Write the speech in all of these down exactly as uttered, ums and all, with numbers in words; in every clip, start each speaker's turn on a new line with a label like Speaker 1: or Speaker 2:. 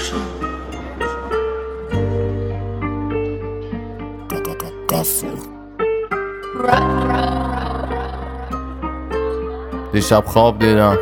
Speaker 1: Production.
Speaker 2: دیشب خواب دیدم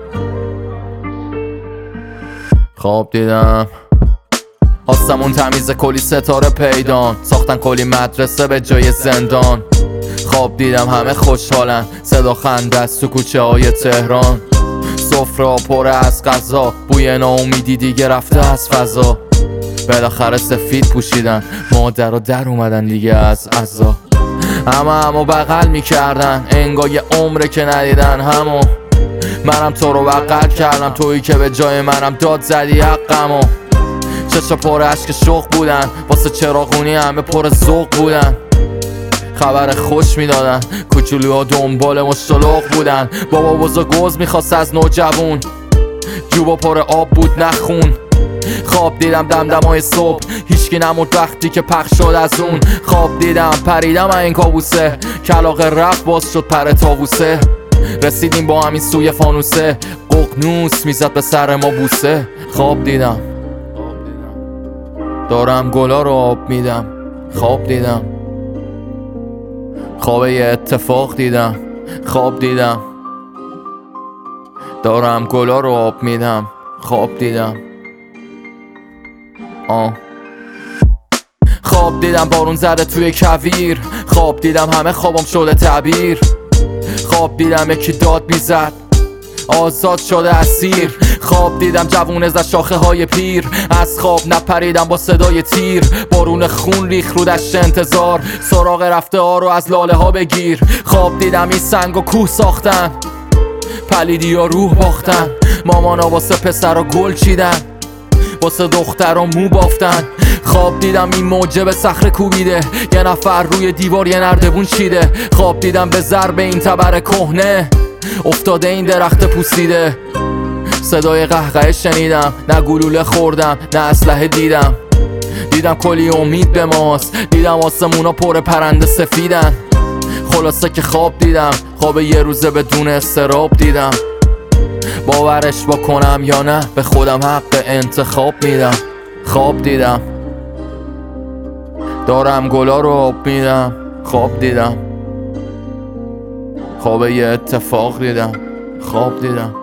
Speaker 2: خواب دیدم آسمون تمیز، کلی ستاره پیدان، ساختن کلی مدرسه به جای زندان. خواب دیدم همه خوشحالن، صدا خنده است تو کوچه های تهران. سفره پر از غذا، بوی ناامیدی دیگه رفته از فضا. بالاخره سفید پوشیدن، مادر و در اومدن دیگه از عزا. همه همو بغل میکردن، انگار یه عمره که ندیدن همو. منم تو رو بغل کردم، تویی که به جای منم داد زدی حقمو. چشا پر عشق شوق بودن، واسه چراغونی همه پر ذوق بودن. خبر خوش میدادن، کوچولوها دنبال مشتلق بودن. بابا بزرگ گوز میخواست از نوجوون، جوبا پر آب بود نخون. خواب دیدم دمدمای صبح، هیچکی نمود وقتی که پخش شد از اون. خواب دیدم پریدم از این کابوسه، کلاغه رفت باز شد پر تاووسه. رسیدیم با همین سوی فانوسه، ققنوس میزد به سر ما بوسه. خواب دیدم دارم گلا رو آب میدم. خواب دیدم خواب یه اتفاق دیدم. خواب دیدم دارم گلا رو آب میدم. خواب دیدم آه خواب دیدم بارون زده توی کویر. خواب دیدم همه خوابم شده تعبیر. خواب دیدم یکی داد میزد، آزاد شده اسیر. خواب دیدم جوونه زد شاخه های پیر. از خواب نپریدم با صدای تیر. بارون خون ریخ رو دشت انتظار، سراغ رفته ها رو از لاله ها بگیر. خواب دیدم این سنگ و کوه ساختن، پلیدی ها روح باختن. مامانا واسه پسر و گل چیدن، واسه دختر و مو بافتن. خواب دیدم این موجه به صخره کوبیده، یه نفر روی دیوار یه نردبون چیده. خواب دیدم به ضرب این تبر کهنه افتاده این درخت پوسیده. صدای قهقه شنیدم، نه گلوله خوردم نه اسلحه دیدم. دیدم کلی امید به ماست، دیدم آسمونا پر پرنده سفیدن. خلاصه که خواب دیدم، خواب یه روزه بدون استراب دیدم. باورش بکنم یا نه، به خودم حق انتخاب میدم. خواب دیدم دارم گلا رو آب میدم. خواب دیدم خواب یه اتفاق دیدم. خواب دیدم